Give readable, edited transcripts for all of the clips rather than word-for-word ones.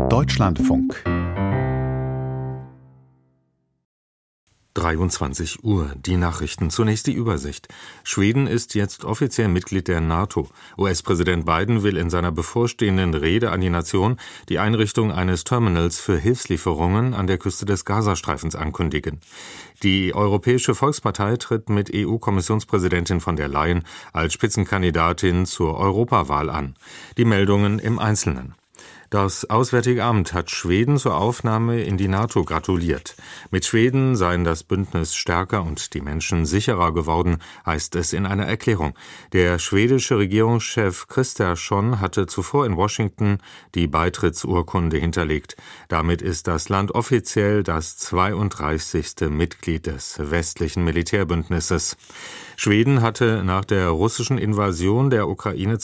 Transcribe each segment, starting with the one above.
Deutschlandfunk 23 Uhr, die Nachrichten. Zunächst die Übersicht. Schweden ist jetzt offiziell Mitglied der NATO. US-Präsident Biden will in seiner bevorstehenden Rede an die Nation die Einrichtung eines Terminals für Hilfslieferungen an der Küste des Gazastreifens ankündigen. Die Europäische Volkspartei tritt mit EU-Kommissionspräsidentin von der Leyen als Spitzenkandidatin zur Europawahl an. Die Meldungen im Einzelnen. Das Auswärtige Amt hat Schweden zur Aufnahme in die NATO gratuliert. Mit Schweden seien das Bündnis stärker und die Menschen sicherer geworden, heißt es in einer Erklärung. Der schwedische Regierungschef Kristersson hatte zuvor in Washington die Beitrittsurkunde hinterlegt. Damit ist das Land offiziell das 32. Mitglied des westlichen Militärbündnisses. Schweden hatte nach der russischen Invasion der Ukraine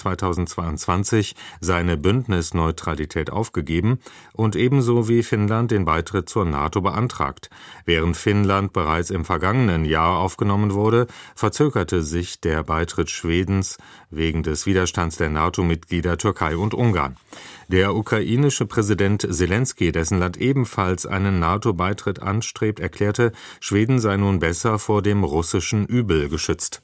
2022 seine Bündnisneutralität aufgegeben und ebenso wie Finnland den Beitritt zur NATO beantragt. Während Finnland bereits im vergangenen Jahr aufgenommen wurde, verzögerte sich der Beitritt Schwedens wegen des Widerstands der NATO-Mitglieder Türkei und Ungarn. Der ukrainische Präsident Selenskyj, dessen Land ebenfalls einen NATO-Beitritt anstrebt, erklärte, Schweden sei nun besser vor dem russischen Übel geschützt.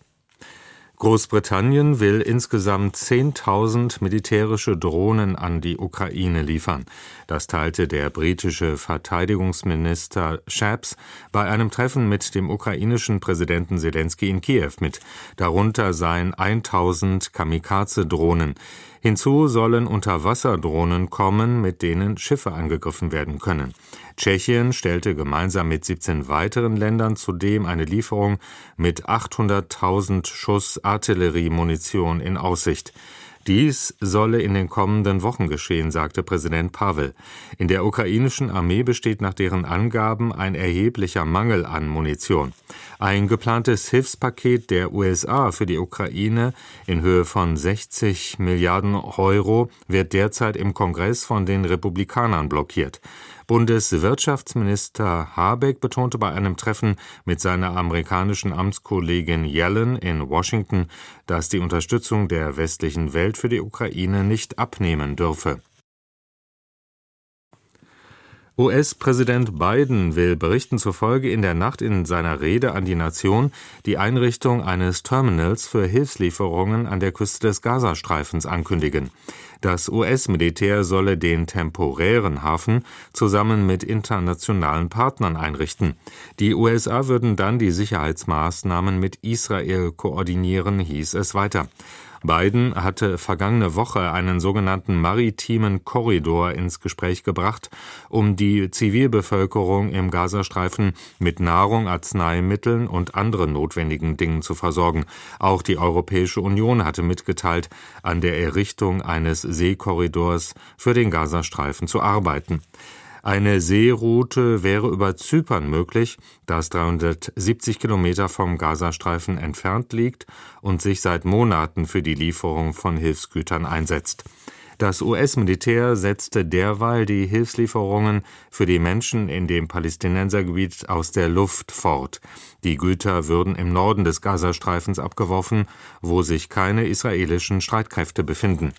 Großbritannien will insgesamt 10.000 militärische Drohnen an die Ukraine liefern. Das teilte der britische Verteidigungsminister Shapps bei einem Treffen mit dem ukrainischen Präsidenten Selenskyj in Kiew mit. Darunter seien 1.000 Kamikaze-Drohnen. Hinzu sollen Unterwasserdrohnen kommen, mit denen Schiffe angegriffen werden können. Tschechien stellte gemeinsam mit 17 weiteren Ländern zudem eine Lieferung mit 800.000 Schuss Artilleriemunition in Aussicht. Dies solle in den kommenden Wochen geschehen, sagte Präsident Pavel. In der ukrainischen Armee besteht nach deren Angaben ein erheblicher Mangel an Munition. Ein geplantes Hilfspaket der USA für die Ukraine in Höhe von 60 Milliarden Euro wird derzeit im Kongress von den Republikanern blockiert. Bundeswirtschaftsminister Habeck betonte bei einem Treffen mit seiner amerikanischen Amtskollegin Yellen in Washington, dass die Unterstützung der westlichen Welt für die Ukraine nicht abnehmen dürfe. US-Präsident Biden will Berichten zufolge in der Nacht in seiner Rede an die Nation die Einrichtung eines Terminals für Hilfslieferungen an der Küste des Gazastreifens ankündigen. Das US-Militär solle den temporären Hafen zusammen mit internationalen Partnern einrichten. Die USA würden dann die Sicherheitsmaßnahmen mit Israel koordinieren, hieß es weiter. Biden hatte vergangene Woche einen sogenannten maritimen Korridor ins Gespräch gebracht, um die Zivilbevölkerung im Gazastreifen mit Nahrung, Arzneimitteln und anderen notwendigen Dingen zu versorgen. Auch die Europäische Union hatte mitgeteilt, an der Errichtung eines Seekorridors für den Gazastreifen zu arbeiten. Eine Seeroute wäre über Zypern möglich, das 370 Kilometer vom Gazastreifen entfernt liegt und sich seit Monaten für die Lieferung von Hilfsgütern einsetzt. Das US-Militär setzte derweil die Hilfslieferungen für die Menschen in dem Palästinensergebiet aus der Luft fort. Die Güter würden im Norden des Gazastreifens abgeworfen, wo sich keine israelischen Streitkräfte befinden.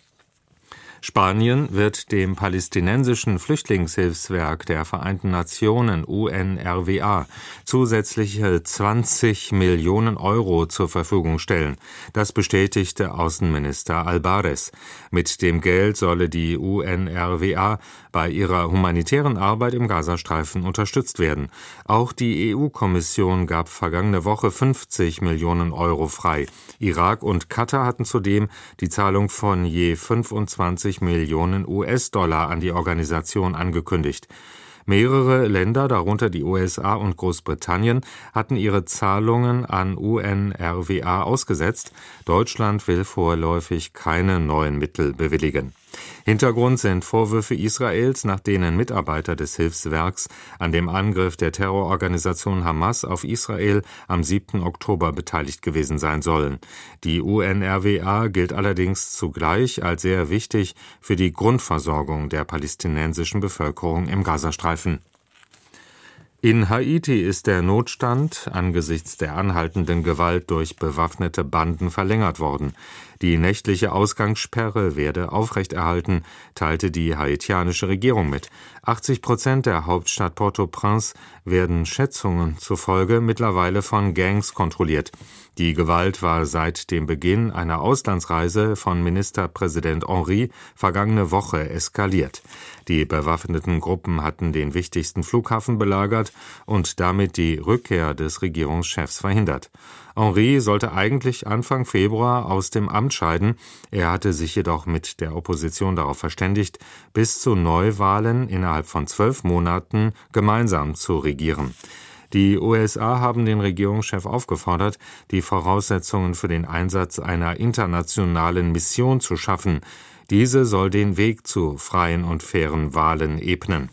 Spanien wird dem palästinensischen Flüchtlingshilfswerk der Vereinten Nationen UNRWA zusätzliche 20 Millionen Euro zur Verfügung stellen. Das bestätigte Außenminister Albares. Mit dem Geld solle die UNRWA bei ihrer humanitären Arbeit im Gazastreifen unterstützt werden. Auch die EU-Kommission gab vergangene Woche 50 Millionen Euro frei. Irak und Katar hatten zudem die Zahlung von je 25 Millionen US-Dollar an die Organisation angekündigt. Mehrere Länder, darunter die USA und Großbritannien, hatten ihre Zahlungen an UNRWA ausgesetzt. Deutschland will vorläufig keine neuen Mittel bewilligen. Hintergrund sind Vorwürfe Israels, nach denen Mitarbeiter des Hilfswerks an dem Angriff der Terrororganisation Hamas auf Israel am 7. Oktober beteiligt gewesen sein sollen. Die UNRWA gilt allerdings zugleich als sehr wichtig für die Grundversorgung der palästinensischen Bevölkerung im Gazastreifen. In Haiti ist der Notstand angesichts der anhaltenden Gewalt durch bewaffnete Banden verlängert worden. Die nächtliche Ausgangssperre werde aufrechterhalten, teilte die haitianische Regierung mit. 80% der Hauptstadt Port-au-Prince werden Schätzungen zufolge mittlerweile von Gangs kontrolliert. Die Gewalt war seit dem Beginn einer Auslandsreise von Ministerpräsident Henry vergangene Woche eskaliert. Die bewaffneten Gruppen hatten den wichtigsten Flughafen belagert und damit die Rückkehr des Regierungschefs verhindert. Henry sollte eigentlich Anfang Februar aus dem Amt scheiden. Er hatte sich jedoch mit der Opposition darauf verständigt, bis zu Neuwahlen innerhalb von 12 Monaten gemeinsam zu regieren. Die USA haben den Regierungschef aufgefordert, die Voraussetzungen für den Einsatz einer internationalen Mission zu schaffen. Diese soll den Weg zu freien und fairen Wahlen ebnen.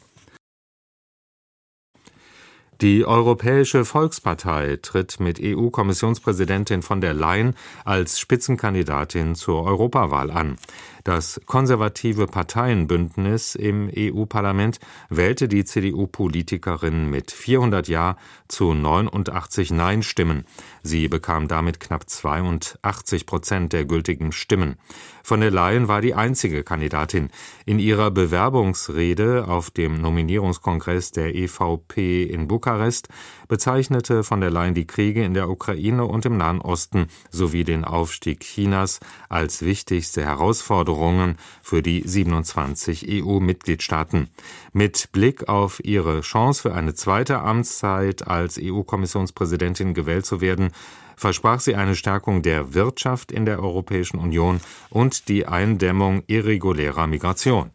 Die Europäische Volkspartei tritt mit EU-Kommissionspräsidentin von der Leyen als Spitzenkandidatin zur Europawahl an. Das konservative Parteienbündnis im EU-Parlament wählte die CDU-Politikerin mit 400 Ja zu 89 Nein-Stimmen. Sie bekam damit knapp 82% der gültigen Stimmen. Von der Leyen war die einzige Kandidatin. In ihrer Bewerbungsrede auf dem Nominierungskongress der EVP in Bukarest bezeichnete von der Leyen die Kriege in der Ukraine und im Nahen Osten sowie den Aufstieg Chinas als wichtigste Herausforderungen für die 27 EU-Mitgliedstaaten. Mit Blick auf ihre Chance für eine zweite Amtszeit als EU-Kommissionspräsidentin gewählt zu werden, versprach sie eine Stärkung der Wirtschaft in der Europäischen Union und die Eindämmung irregulärer Migration.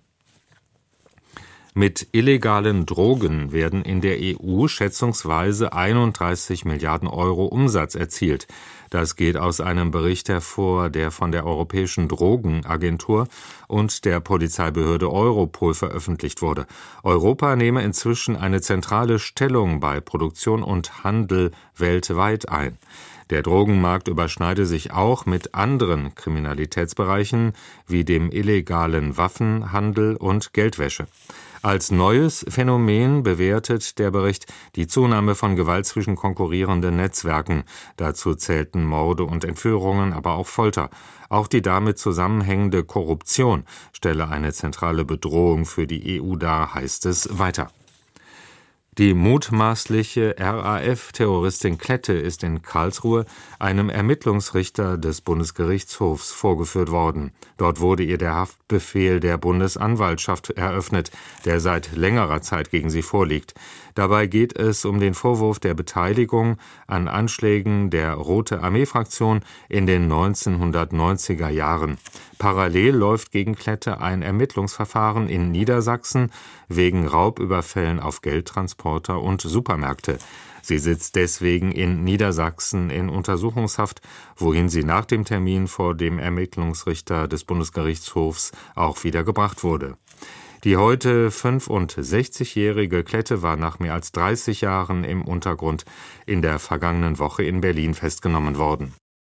Mit illegalen Drogen werden in der EU schätzungsweise 31 Milliarden Euro Umsatz erzielt. Das geht aus einem Bericht hervor, der von der Europäischen Drogenagentur und der Polizeibehörde Europol veröffentlicht wurde. Europa nehme inzwischen eine zentrale Stellung bei Produktion und Handel weltweit ein. Der Drogenmarkt überschneide sich auch mit anderen Kriminalitätsbereichen wie dem illegalen Waffenhandel und Geldwäsche. Als neues Phänomen bewertet der Bericht die Zunahme von Gewalt zwischen konkurrierenden Netzwerken. Dazu zählten Morde und Entführungen, aber auch Folter. Auch die damit zusammenhängende Korruption stelle eine zentrale Bedrohung für die EU dar, heißt es weiter. Die mutmaßliche RAF-Terroristin Klette ist in Karlsruhe einem Ermittlungsrichter des Bundesgerichtshofs vorgeführt worden. Dort wurde ihr der Haftbefehl der Bundesanwaltschaft eröffnet, der seit längerer Zeit gegen sie vorliegt. Dabei geht es um den Vorwurf der Beteiligung an Anschlägen der Rote Armee-Fraktion in den 1990er Jahren. Parallel läuft gegen Klette ein Ermittlungsverfahren in Niedersachsen wegen Raubüberfällen auf Geldtransporter und Supermärkte. Sie sitzt deswegen in Niedersachsen in Untersuchungshaft, wohin sie nach dem Termin vor dem Ermittlungsrichter des Bundesgerichtshofs auch wieder gebracht wurde. Die heute 65-jährige Klette war nach mehr als 30 Jahren im Untergrund in der vergangenen Woche in Berlin festgenommen worden.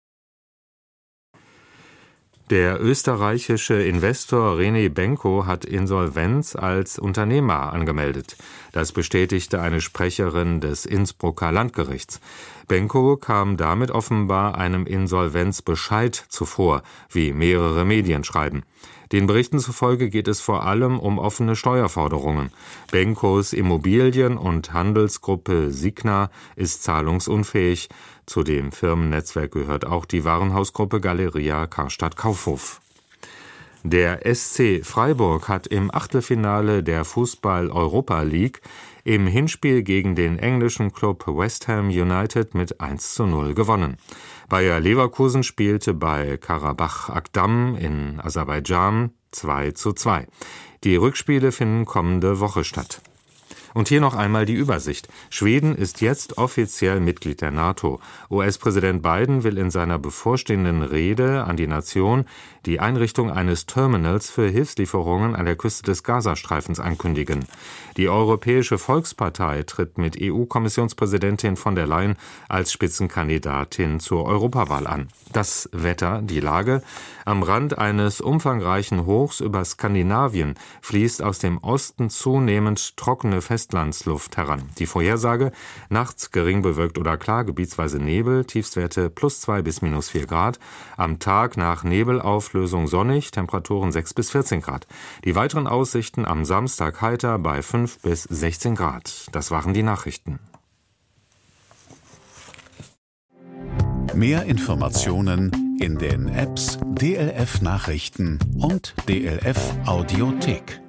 Der österreichische Investor René Benko hat Insolvenz als Unternehmer angemeldet. Das bestätigte eine Sprecherin des Innsbrucker Landgerichts. Benko kam damit offenbar einem Insolvenzbescheid zuvor, wie mehrere Medien schreiben. Den Berichten zufolge geht es vor allem um offene Steuerforderungen. Benkos Immobilien- und Handelsgruppe Signa ist zahlungsunfähig. Zu dem Firmennetzwerk gehört auch die Warenhausgruppe Galeria Karstadt Kaufhof. Der SC Freiburg hat im Achtelfinale der Fußball-Europa League im Hinspiel gegen den englischen Club West Ham United mit 1:0 gewonnen. Bayer Leverkusen spielte bei Karabach Akdam in Aserbaidschan 2:2. Die Rückspiele finden kommende Woche statt. Und hier noch einmal die Übersicht. Schweden ist jetzt offiziell Mitglied der NATO. US-Präsident Biden will in seiner bevorstehenden Rede an die Nation die Einrichtung eines Terminals für Hilfslieferungen an der Küste des Gazastreifens ankündigen. Die Europäische Volkspartei tritt mit EU-Kommissionspräsidentin von der Leyen als Spitzenkandidatin zur Europawahl an. Das Wetter, die Lage: Am Rand eines umfangreichen Hochs über Skandinavien fließt aus dem Osten zunehmend trockene Festland Festlandsluft heran. Die Vorhersage: nachts gering bewölkt oder klar, gebietsweise Nebel, Tiefstwerte +2 bis -4 Grad. Am Tag nach Nebelauflösung sonnig, Temperaturen 6 bis 14 Grad. Die weiteren Aussichten: am Samstag heiter bei 5 bis 16 Grad. Das waren die Nachrichten. Mehr Informationen in den Apps DLF Nachrichten und DLF Audiothek.